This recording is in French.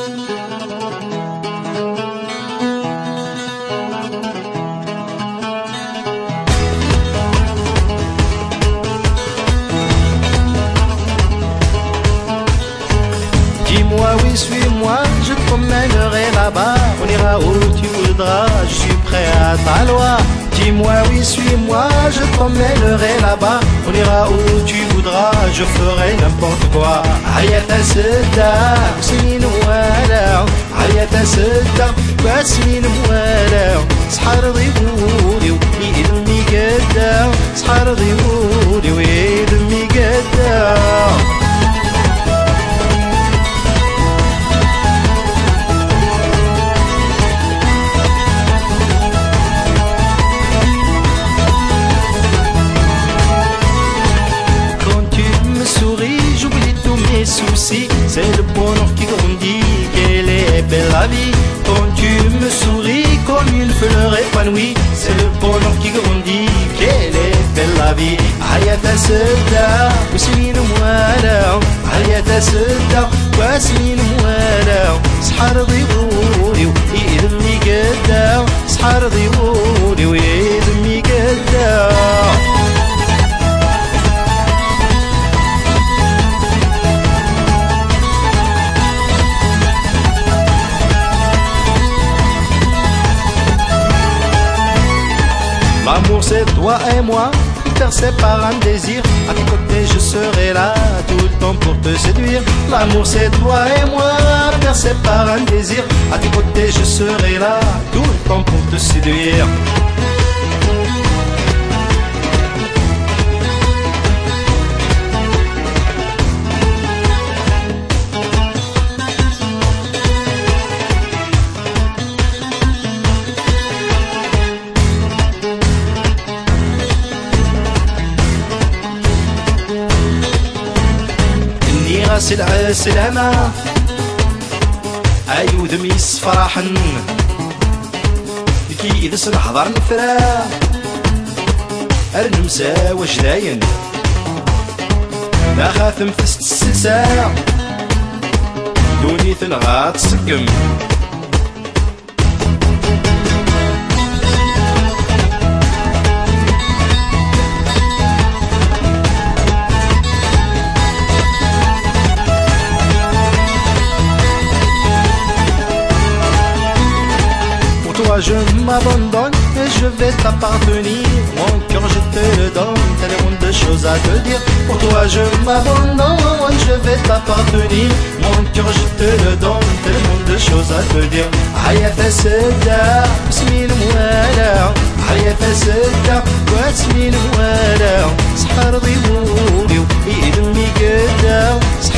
Dis-moi oui, suis-moi, je te promènerai là-bas. On ira où tu voudras, je suis prêt à ta loi. Dis-moi oui, suis-moi, je te promènerai là-bas. On ira où tu voudras, je ferai n'importe quoi. Hayata Seda, Smin Wala. Hayata Seda, Smin Wala. Sahar Dibouli, Idmi Gada. Sahar Dibouli, Idmi Gada. Soucis, c'est le bonheur qui grandit, quelle est belle la vie. Quand tu me souris comme une fleur épanouie, c'est le bonheur qui grandit, quelle est belle la vie. Hayata Seda, Wasmin Wala. Hayata Seda, Wasmin Wala. Sahar Dibouli, Idmi Gada. Sahar Dibouli, Idmi Gada. L'amour c'est toi et moi, percé par un désir. À tes côtés je serai là, tout le temps pour te séduire. L'amour c'est toi et moi, percé par un désir. À tes côtés je serai là, tout le temps pour te séduire. راس السلامة أيو دميس فرحا كي إذا سنحضر نفرا أرنمسا وجداين لا خاف نفست السلساع دوني ثنغات سكم je m'abandonne et je vais t'appartenir. Mon cœur je te le donne, tellement de choses à te dire. Pour toi je m'abandonne, je vais t'appartenir. Mon cœur je te le donne, tellement de choses à te dire. Hayata Seda, Wasmin Wala. Hayata Seda, Wasmin Wala. Sahar Dibouli, Idmi Gada.